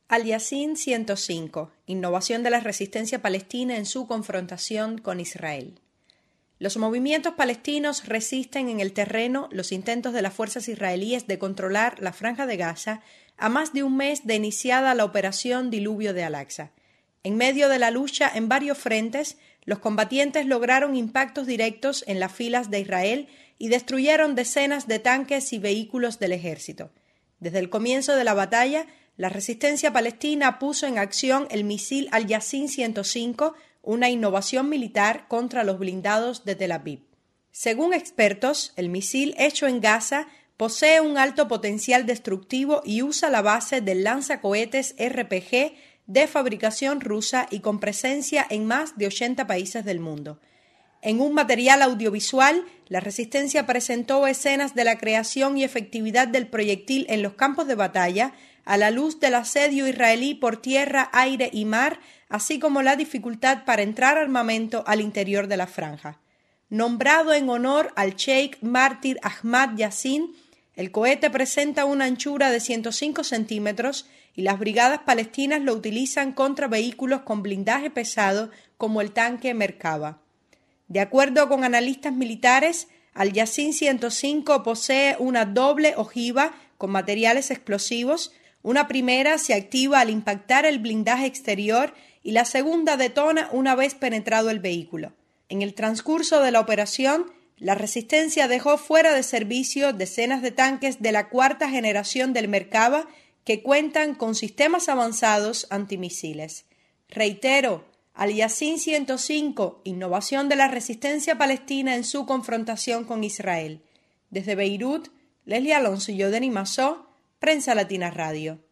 Al-Yassin 105. Innovación de la resistencia palestina en su confrontación con Israel. Los movimientos palestinos resisten en el terreno los intentos de las fuerzas israelíes de controlar la Franja de Gaza a más de un mes de iniciada la operación Diluvio de Al-Aqsa. En medio de la lucha en varios frentes, los combatientes lograron impactos directos en las filas de Israel y destruyeron decenas de tanques y vehículos del ejército. Desde el comienzo de la batalla, la resistencia palestina puso en acción el misil Al-Yassin 105, una innovación militar contra los blindados de Tel Aviv. Según expertos, el misil hecho en Gaza posee un alto potencial destructivo y usa la base del lanzacohetes RPG de fabricación rusa y con presencia en más de 80 países del mundo. En un material audiovisual, la resistencia presentó escenas de la creación y efectividad del proyectil en los campos de batalla, a la luz del asedio israelí por tierra, aire y mar, así como la dificultad para entrar armamento al interior de la franja. Nombrado en honor al Sheikh mártir Ahmad Yassin, el cohete presenta una anchura de 105 centímetros y las brigadas palestinas lo utilizan contra vehículos con blindaje pesado como el tanque Merkava. De acuerdo con analistas militares, Al-Yassin 105 posee una doble ojiva con materiales explosivos. Una primera se activa al impactar el blindaje exterior y la segunda detona una vez penetrado el vehículo. En el transcurso de la operación, la resistencia dejó fuera de servicio decenas de tanques de la cuarta generación del Merkava que cuentan con sistemas avanzados antimisiles. Reitero, Al-Yassin 105, innovación de la resistencia palestina en su confrontación con Israel. Desde Beirut, Leslie Alonso y Yodeni Massó, Prensa Latina Radio.